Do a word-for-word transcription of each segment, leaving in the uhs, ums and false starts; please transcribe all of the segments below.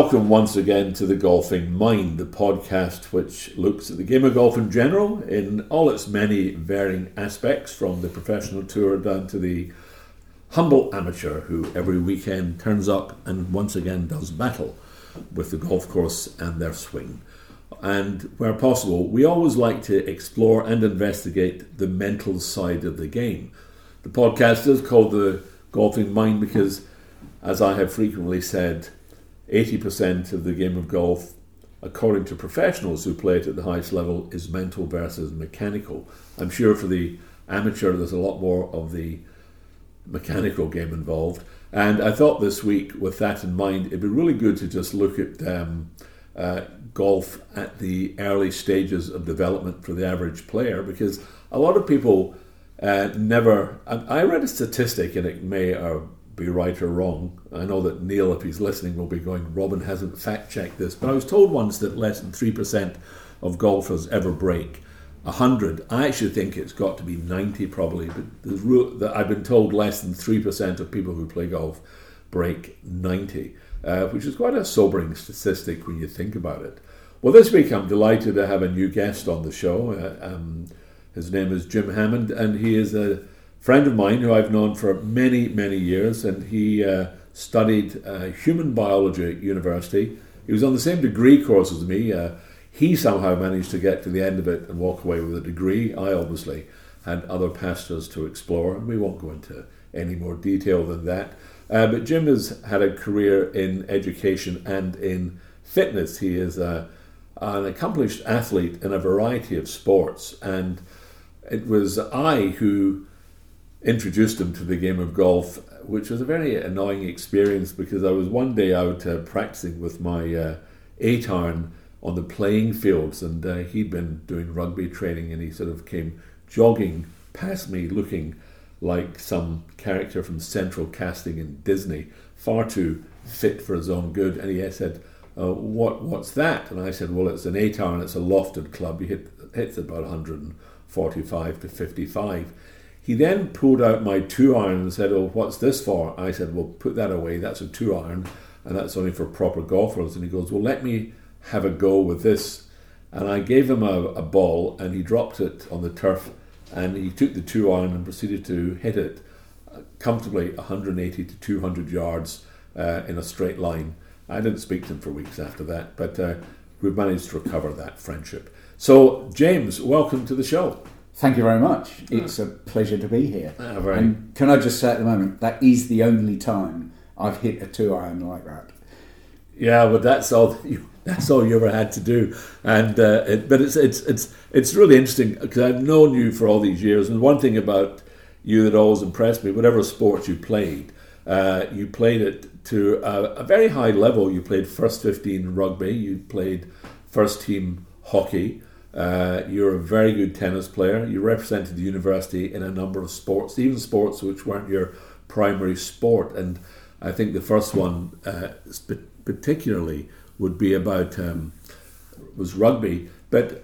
welcome once again to The Golfing Mind, the podcast which looks at the game of golf in general in all its many varying aspects, from the professional tour down to the humble amateur who every weekend turns up and once again does battle with the golf course and their swing. And where possible, we always like to explore and investigate the mental side of the game. The podcast is called The Golfing Mind because, as I have frequently said, eighty percent of the game of golf, according to professionals who play it at the highest level, is mental versus mechanical. I'm sure for the amateur there's a lot more of the mechanical game involved. And I thought this week, with that in mind, it'd be really good to just look at um, uh, golf at the early stages of development for the average player, because a lot of people uh, never... I read a statistic, and it may uh, be right or wrong. I know that Neil, if he's listening, will be going, Robin hasn't fact-checked this, but I was told once that less than three percent of golfers ever break one hundred. I actually think it's got to be ninety probably, but the, I've been told less than three percent of people who play golf break ninety, uh, which is quite a sobering statistic when you think about it. Well, this week I'm delighted to have a new guest on the show. Uh, um, his name is Jim Hammond, and he is a friend of mine who I've known for many, many years, and he uh, studied uh, human biology at university. He was on the same degree course as me. Uh, he somehow managed to get to the end of it and walk away with a degree. I obviously had other pastures to explore, and we won't go into any more detail than that. Uh, but Jim has had a career in education and in fitness. He is uh, an accomplished athlete in a variety of sports, and it was I who introduced him to the game of golf, which was a very annoying experience because I was one day out uh, practicing with my uh, eight iron on the playing fields, and uh, he'd been doing rugby training, and he sort of came jogging past me looking like some character from Central Casting in Disney, far too fit for his own good, and he said, uh, what what's that? And I said, well, it's an eight iron, it's a lofted club, he hit, hits about one forty-five to fifty-five. He then pulled out my two iron and said, oh, what's this for? I said, well, put that away, that's a two iron, and that's only for proper golfers. And he goes, well, let me have a go with this. And I gave him a, a ball, and he dropped it on the turf, and he took the two iron and proceeded to hit it comfortably one eighty to two hundred yards uh, in a straight line. I didn't speak to him for weeks after that, but uh, we've managed to recover that friendship. So, James, welcome to the show. Thank you very much. It's a pleasure to be here. Ah, very. And can I just say at the moment, that is the only time I've hit a two iron like that. Yeah, but that's all you, that's all you ever had to do. And uh, it, but it's it's it's it's really interesting because I've known you for all these years, and one thing about you that always impressed me, whatever sport you played, uh, you played it to a, a very high level. You played first fifteen rugby, you played first team hockey. Uh, you're a very good tennis player. You represented the university in a number of sports, even sports which weren't your primary sport. And I think the first one, uh, particularly, would be about um, was rugby. But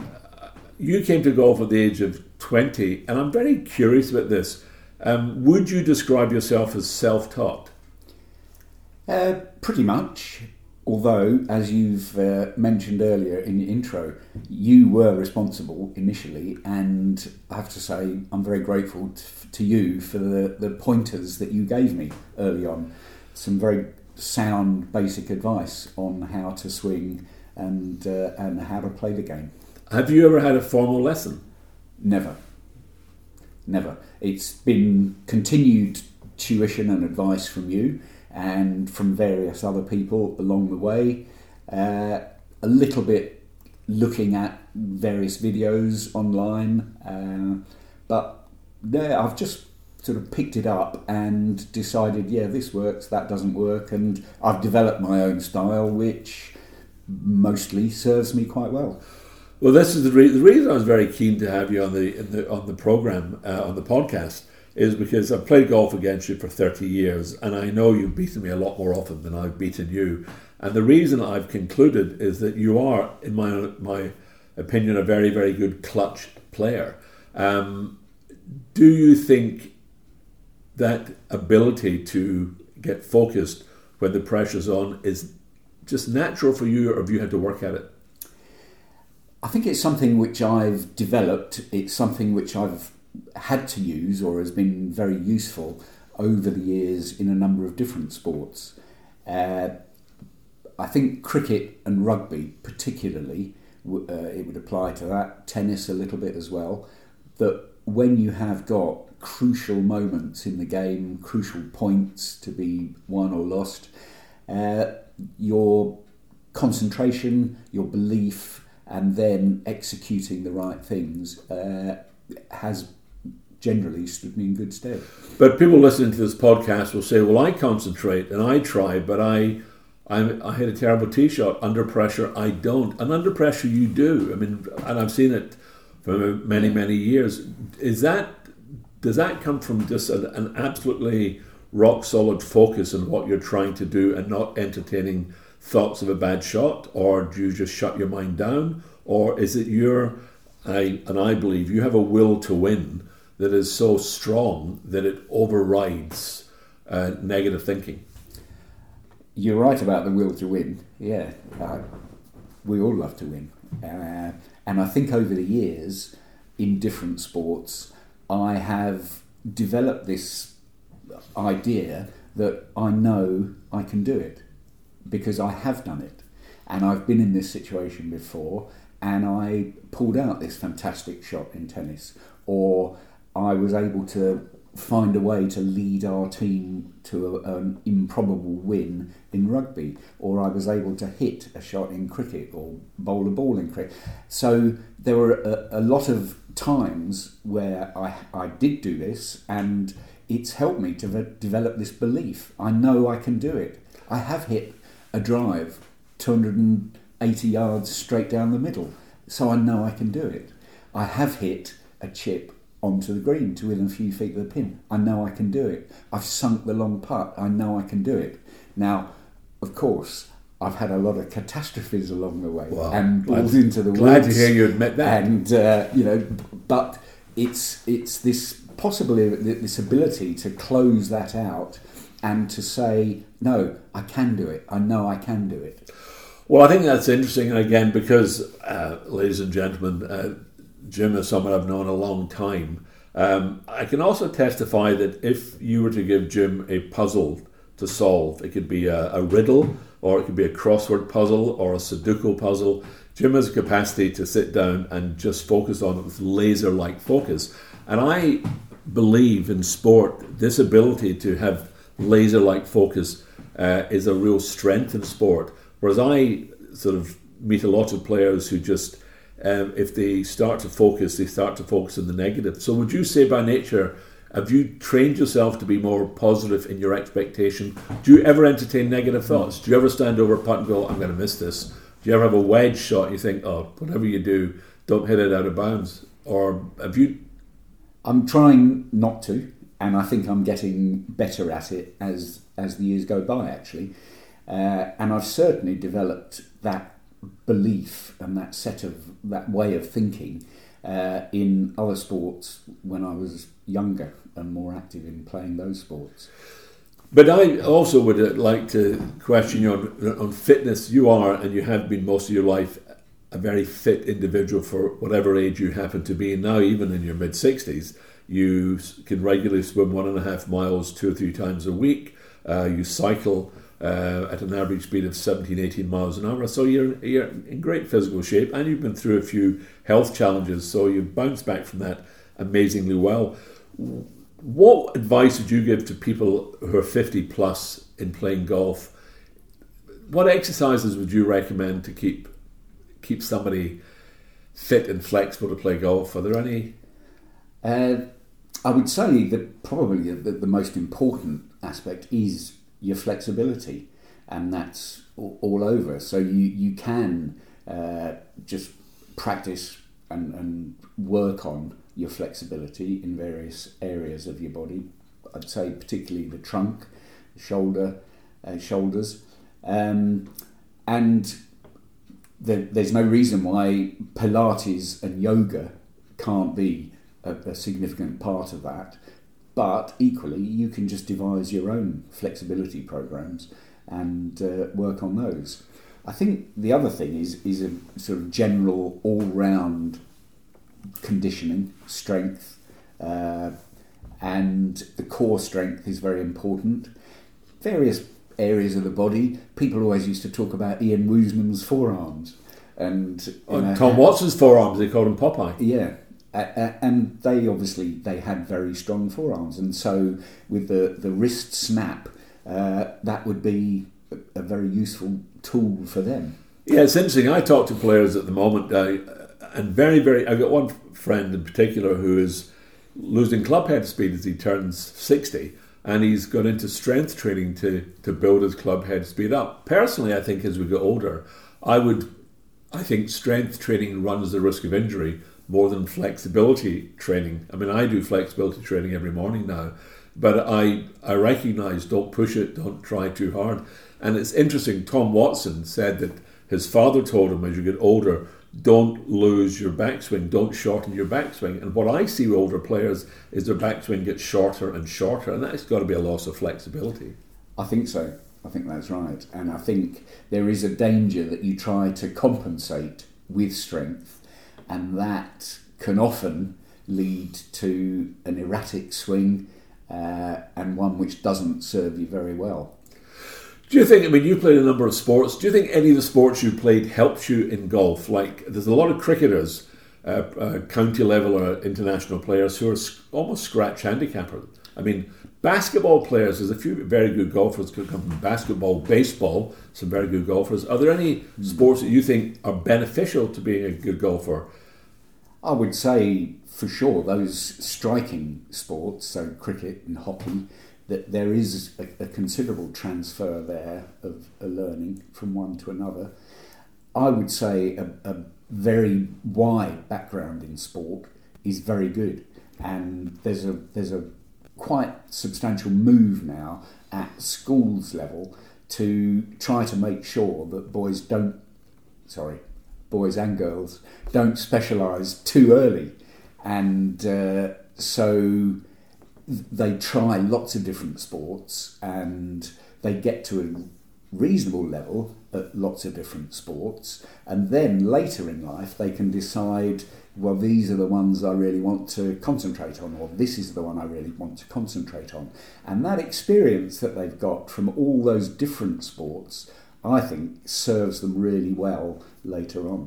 you came to golf at the age of twenty, and I'm very curious about this. Um, would you describe yourself as self-taught? Uh, pretty much. Although, as you've uh, mentioned earlier in your intro, you were responsible initially, and I have to say I'm very grateful t- to you for the, the pointers that you gave me early on. Some very sound, basic advice on how to swing and uh, and how to play the game. Have you ever had a formal lesson? Never. Never. It's been continued tuition and advice from you, and from various other people along the way, uh, a little bit looking at various videos online, uh, but yeah, I've just sort of picked it up and decided, yeah, this works, that doesn't work, and I've developed my own style, which mostly serves me quite well. Well, this is the, re- the reason I was very keen to have you on the, in the on the program, uh, on the podcast, is because I've played golf against you for thirty years, and I know you've beaten me a lot more often than I've beaten you. And the reason I've concluded is that you are, in my my opinion, a very, very good clutch player. Um, do you think that ability to get focused when the pressure's on is just natural for you, or have you had to work at it? I think it's something which I've developed. It's something which I've had to use or has been very useful over the years in a number of different sports. Uh, I think cricket and rugby particularly, uh, it would apply to that, tennis a little bit as well, that when you have got crucial moments in the game, crucial points to be won or lost, uh, your concentration, your belief, and then executing the right things uh, has generally stood me in good stead. But people listening to this podcast will say, well, I concentrate and I try, but I I, I hit a terrible tee shot. Under pressure, I don't. And under pressure, you do. I mean, and I've seen it for many, many years. Is that, does that come from just an, an absolutely rock-solid focus on what you're trying to do and not entertaining thoughts of a bad shot? Or do you just shut your mind down? Or is it your, I, and I believe you have a will to win that is so strong that it overrides uh, negative thinking? You're right about the will to win. Yeah, uh, we all love to win. Uh, and I think over the years, in different sports, I have developed this idea that I know I can do it because I have done it. And I've been in this situation before, and I pulled out this fantastic shot in tennis, or I was able to find a way to lead our team to a, an improbable win in rugby, or I was able to hit a shot in cricket or bowl a ball in cricket. So there were a, a lot of times where I, I did do this, and it's helped me to ve- develop this belief. I know I can do it. I have hit a drive two hundred eighty yards straight down the middle, so I know I can do it. I have hit a chip onto the green to within a few feet of the pin. I know I can do it. I've sunk the long putt. I know I can do it. Now, of course, I've had a lot of catastrophes along the way, wow. and balls into the glad woods. Glad to hear you admit that. And uh, you know, but it's it's this possibly this ability to close that out and to say, no, I can do it. I know I can do it. Well, I think that's interesting, and again, because, uh, ladies and gentlemen, uh, Jim is someone I've known a long time. Um, I can also testify that if you were to give Jim a puzzle to solve, it could be a, a riddle, or it could be a crossword puzzle, or a Sudoku puzzle. Jim has a capacity to sit down and just focus on it with laser-like focus. And I believe in sport, this ability to have laser-like focus uh, is a real strength in sport. Whereas I sort of meet a lot of players who just, um, if they start to focus, they start to focus on the negative. So would you say by nature, have you trained yourself to be more positive in your expectation? Do you ever entertain negative thoughts? Do you ever stand over a putt and go, I'm going to miss this? Do you ever have a wedge shot and you think, oh, whatever you do, don't hit it out of bounds? Or have you... I'm trying not to, and I think I'm getting better at it as, as the years go by, actually. Uh, and I've certainly developed that belief and that set of that way of thinking uh, in other sports when I was younger and more active in playing those sports. But I also would like to question you on, on fitness. You are, and you have been most of your life, a very fit individual for whatever age you happen to be. And now, even in your mid-sixties, you can regularly swim one and a half miles two or three times a week. Uh, you cycle Uh, at an average speed of seventeen, eighteen miles an hour. So you're, you're in great physical shape, and you've been through a few health challenges, so you've bounced back from that amazingly well. What advice would you give to people who are fifty plus in playing golf? What exercises would you recommend to keep keep somebody fit and flexible to play golf? Are there any? Uh, I would say that probably the, the most important aspect is your flexibility, and that's all, all over. So you you can uh, just practice and, and work on your flexibility in various areas of your body. I'd say particularly the trunk, shoulder, uh, shoulders, um, and the, there's no reason why Pilates and yoga can't be a, a significant part of that. But equally, you can just devise your own flexibility programs and uh, work on those. I think the other thing is is a sort of general all-round conditioning, strength, uh, and the core strength is very important. Various areas of the body. People always used to talk about Ian Woosnam's forearms, and you oh, know, Tom Watson's forearms. They called him Popeye. Yeah. Uh, and they obviously they had very strong forearms, and so with the, the wrist snap, uh, that would be a, a very useful tool for them. Yeah, it's interesting. I talk to players at the moment, uh, and very, very. I've got one friend in particular who is losing club head speed as he turns sixty, and he's gone into strength training to to build his club head speed up. Personally, I think as we get older, I would, I think strength training runs the risk of injury more than flexibility training. I mean, I do flexibility training every morning now, but I I recognise don't push it, don't try too hard. And it's interesting, Tom Watson said that his father told him as you get older, don't lose your backswing, don't shorten your backswing. And what I see with older players is their backswing gets shorter and shorter, and that's got to be a loss of flexibility. I think so. I think that's right. And I think there is a danger that you try to compensate with strength, and that can often lead to an erratic swing uh, and one which doesn't serve you very well. Do you think, I mean, you played a number of sports, do you think any of the sports you played helped you in golf? Like, there's a lot of cricketers, uh, uh, county level or international players who are almost scratch handicappers. I mean, basketball players, there's a few very good golfers who come from basketball, baseball, some very good golfers. Are there any mm. sports that you think are beneficial to being a good golfer? I would say, for sure, those striking sports, so cricket and hockey, that there is a, a considerable transfer there of a learning from one to another. I would say a, a very wide background in sport is very good, and there's a there's a quite substantial move now at schools level to try to make sure that boys don't, sorry, boys and girls don't specialise too early, and uh, so they try lots of different sports and they get to a reasonable level at lots of different sports, and then later in life they can decide, well, these are the ones I really want to concentrate on, or this is the one I really want to concentrate on. And that experience that they've got from all those different sports, I think, serves them really well later on.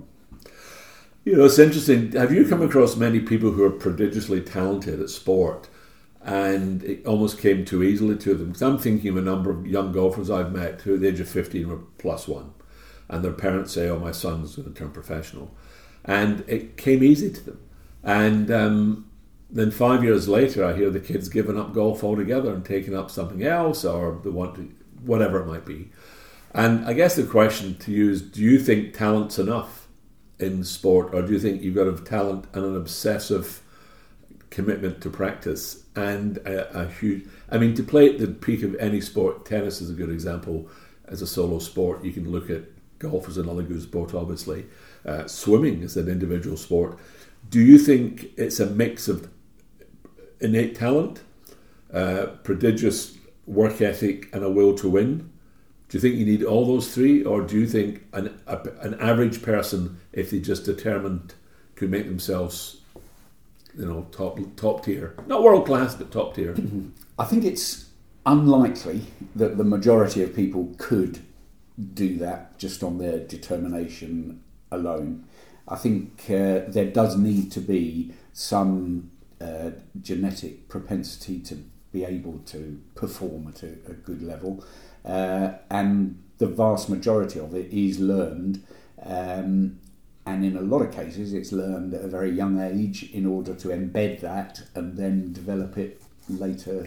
You know, it's interesting. Have you come across many people who are prodigiously talented at sport and it almost came too easily to them? Because I'm thinking of a number of young golfers I've met who at the age of fifteen were plus one, and their parents say, oh, my son's going to turn professional. And it came easy to them. And um, then five years later, I hear the kids giving up golf altogether and taking up something else, or they want to, whatever it might be. And I guess the question to you is, do you think talent's enough in sport, or do you think you've got to have talent and an obsessive commitment to practice and a, a huge... I mean, to play at the peak of any sport, tennis is a good example as a solo sport. You can look at golf as another good sport, obviously. Uh, swimming is an individual sport. Do you think it's a mix of innate talent, uh, prodigious work ethic, and a will to win? Do you think you need all those three, or do you think an a, an average person, if they just determined, could make themselves, you know, top top tier, not world class, but top tier? I think it's unlikely that the majority of people could do that just on their determination alone. I think uh, there does need to be some uh, genetic propensity to be able to perform at a, a good level, uh, and the vast majority of it is learned, um, and in a lot of cases it's learned at a very young age in order to embed that and then develop it later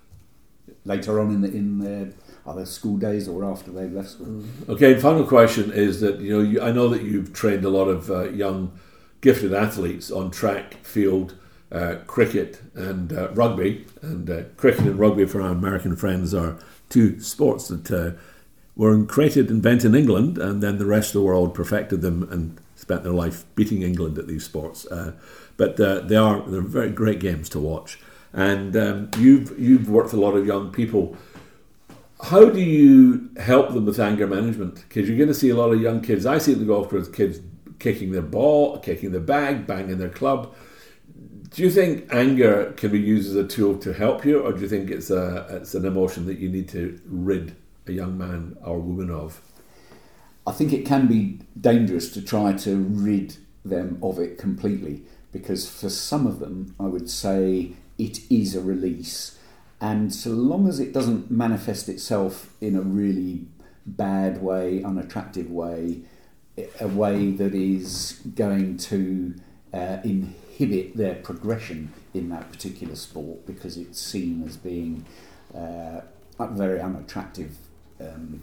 later on in the in their either school days or after they've left school. Okay, and final question is that, you know, you, I know that you've trained a lot of uh, young gifted athletes on track, field, uh, cricket and uh, rugby, and uh, cricket and rugby for our American friends are two sports that uh, were created, invented in England, and then the rest of the world perfected them and spent their life beating England at these sports. Uh, but uh, they are they're very great games to watch. And um, you've you've worked with a lot of young people. how do you help them with anger management? Because you're going to see a lot of young kids. I see it in the golf course, kids kicking their ball, kicking their bag, banging their club. Do you think anger can be used as a tool to help you, or do you think it's a it's an emotion that you need to rid a young man or woman of? I think it can be dangerous to try to rid them of it completely, because for some of them, I would say it is a release. And so long as it doesn't manifest itself in a really bad way, unattractive way, a way that is going to uh, inhibit their progression in that particular sport because it's seen as being uh, a very unattractive um,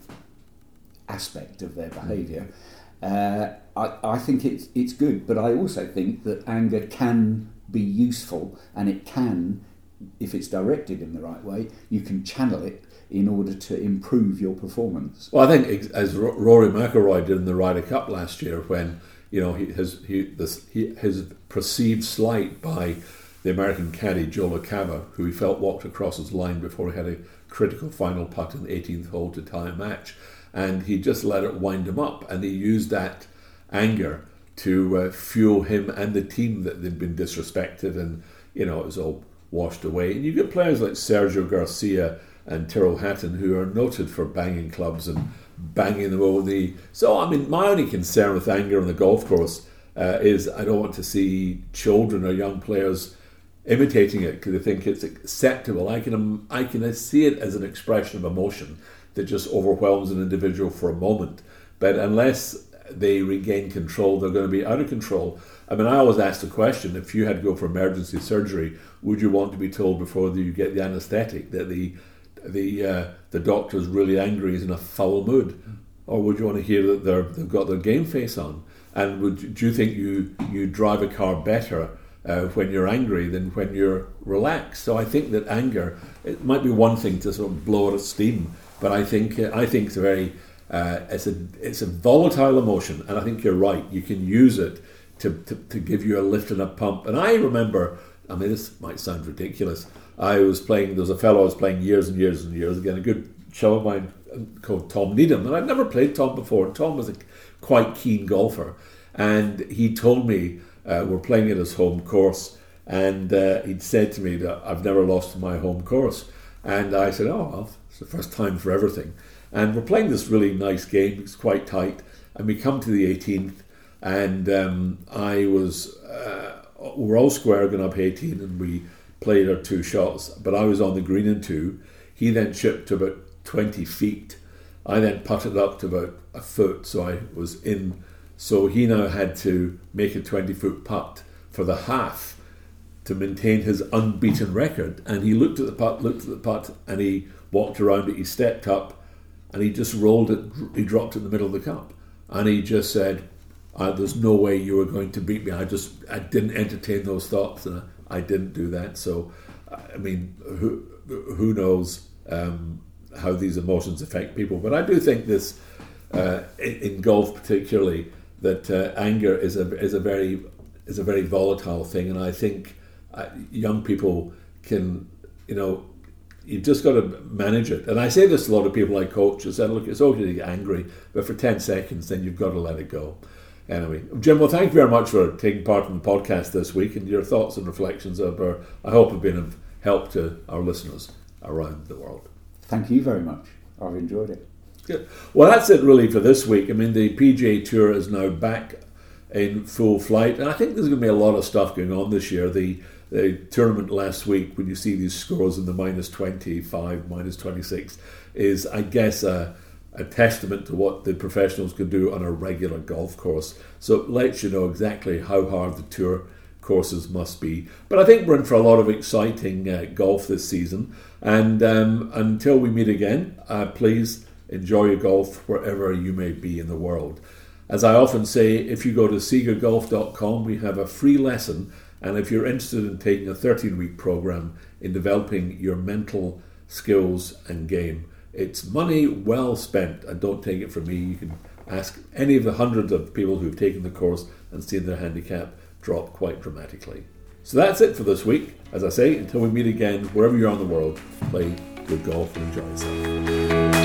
aspect of their behaviour, uh, I, I think it's, it's good. But I also think that anger can be useful, and it can, if it's directed in the right way, you can channel it in order to improve your performance. Well, I think as Rory McIlroy did in the Ryder Cup last year, when you know he, his he, this, he, his perceived slight by the American caddy Joe LaCava, who he felt walked across his line before he had a critical final putt in the eighteenth hole to tie a match, and he just let it wind him up, and he used that anger to uh, fuel him and the team that they'd been disrespected, and you know it was all washed away. And you get players like Sergio Garcia and Tyrrell Hatton, who are noted for banging clubs and banging them over the... So, I mean, my only concern with anger on the golf course uh, is I don't want to see children or young players imitating it because they think it's acceptable. I can I can see it as an expression of emotion that just overwhelms an individual for a moment. But unless they regain control, they're going to be out of control. I mean, I always ask the question, if you had to go for emergency surgery, would you want to be told before you get the anaesthetic that the the uh, the doctor's really angry, he's in a foul mood? Or would you want to hear that they're, they've got their game face on? And would do you think you, you drive a car better uh, when you're angry than when you're relaxed? So I think that anger, it might be one thing to sort of blow out of steam, but I think uh, I think it's a very uh, it's a it's a volatile emotion, and I think you're right. You can use it to, to, to give you a lift and a pump. And I remember, I mean, this might sound ridiculous. I was playing, there was a fellow I was playing years and years and years ago, a good show of mine called Tom Needham, and I'd never played Tom before. Tom was a quite keen golfer, and he told me, uh, we're playing at his home course, and uh, he'd said to me that I've never lost my home course. And I said, oh, well, it's the first time for everything. And we're playing this really nice game, it's quite tight, and we come to the eighteenth, and um, I was, uh, we're all square going up eighteen, and we played our two shots, but I was on the green in two. He then chipped to about twenty feet. I then putted up to about a foot, so I was in. So he now had to make a twenty foot putt for the half to maintain his unbeaten record. And he looked at the putt, looked at the putt, and he walked around it. He stepped up, and he just rolled it. He dropped it in the middle of the cup, and he just said, Uh, there's no way you were going to beat me. I just I didn't entertain those thoughts, and I, I didn't do that. So, I mean, who who knows um, how these emotions affect people? But I do think this, uh, in, in golf particularly, that uh, anger is a is a very is a very volatile thing, and I think uh, young people can, you know, you've just got to manage it. And I say this to a lot of people I coach. I said, look, it's okay to get angry, but for ten seconds, then you've got to let it go. Anyway, Jim, well, thank you very much for taking part in the podcast this week, and your thoughts and reflections are, I hope, have been of help to our listeners around the world. Thank you very much. I've enjoyed it. Good. Well, that's it really for this week. I mean, the P G A Tour is now back in full flight, and I think there's going to be a lot of stuff going on this year. The the tournament last week, when you see these scores in the minus twenty-five, minus twenty-six, is, I guess, a a testament to what the professionals can do on a regular golf course. So it lets you know exactly how hard the tour courses must be. But I think we're in for a lot of exciting uh, golf this season. And um, until we meet again, uh, please enjoy your golf wherever you may be in the world. As I often say, if you go to seeger golf dot com, we have a free lesson. And if you're interested in taking a thirteen-week program in developing your mental skills and game, it's money well spent, and don't take it from me. You can ask any of the hundreds of people who've taken the course and seen their handicap drop quite dramatically. So that's it for this week. As I say, until we meet again, wherever you are in the world, play good golf and enjoy yourself.